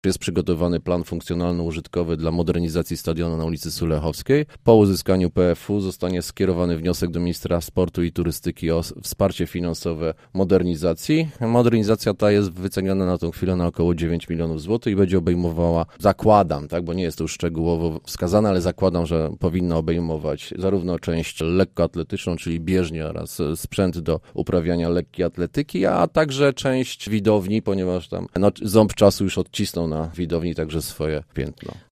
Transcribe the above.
Jest przygotowany plan funkcjonalno-użytkowy dla modernizacji stadionu na ulicy Sulechowskiej. Po uzyskaniu PFU zostanie skierowany wniosek do ministra sportu i turystyki o wsparcie finansowe modernizacji. Modernizacja ta jest wyceniona na tą chwilę na około 9 milionów złotych i będzie obejmowała, zakładam, tak, bo nie jest to już szczegółowo wskazane, ale zakładam, że powinna obejmować zarówno część lekkoatletyczną, czyli bieżnię oraz sprzęt do uprawiania lekkiej atletyki, a także część widowni, ponieważ tam ząb czasu już odcisnął na widowni także swoje piętno.